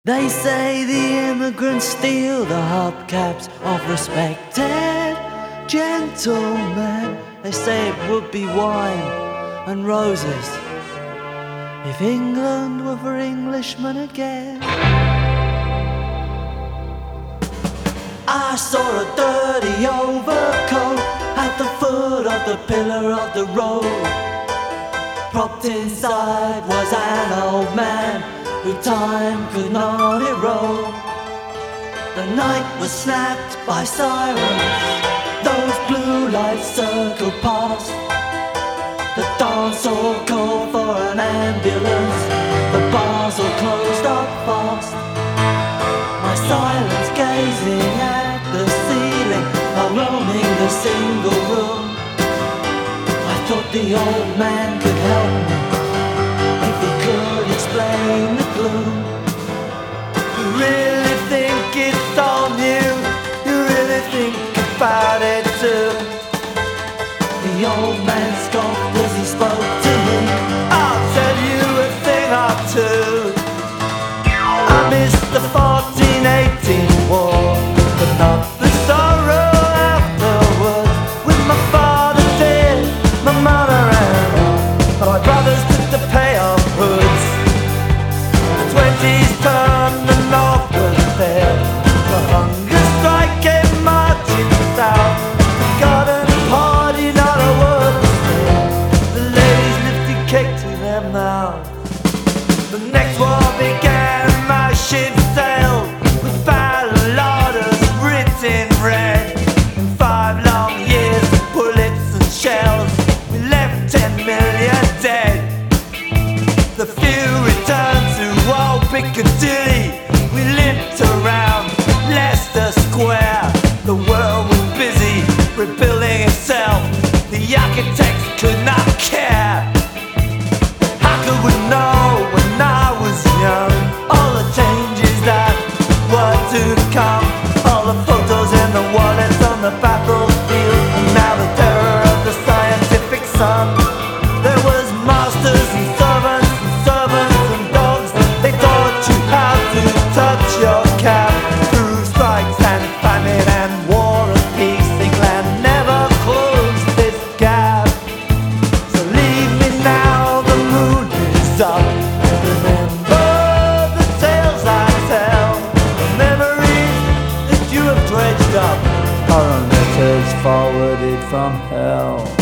They say the immigrants steal the hubcaps of respected gentlemen. They say it would be wine and roses if England were for Englishmen again. I saw a dirty overcoat at the foot of the pillar of the road. Propped inside was an old man who time could not erode. The night was snapped by sirens, those blue lights circled past. The dance hall called for an ambulance, the bars all closed up fast. My silence gazing at the ceiling while roaming the single room. I thought the old man could help me if he could explain the gloom. You really think it's all new? You really think about it too? The old man scoffed as he spoke to me. I'll tell you a thing or two. I missed the 1418 war, but not the sorrow afterwards. With my father dead, my mother and all my brothers took the pay of hoods. The 20s turned, the North was there. The hunger strike came marching south. The garden party, not a word was said. The ladies lifted cake to their mouths. The next war began, my ship sailed with battle orders written red. In 5 long years of bullets and shells, we left 10 million dead. The few returned to old Piccadilly. We limped around Leicester Square. The world was busy rebuilding itself. The architects could not care. How could we know when I was young all the changes that were to come? All the photos in the wallets on the battlefield, and now the terror of the scientific sun. There was masters and servants and dogs. They taught you how to touch your cap. Through strikes and famine and war and peace, England never closed this gap. So leave me now, the moon is up. Remember the tales I tell, the memories that you have dredged up are on letters forwarded from hell.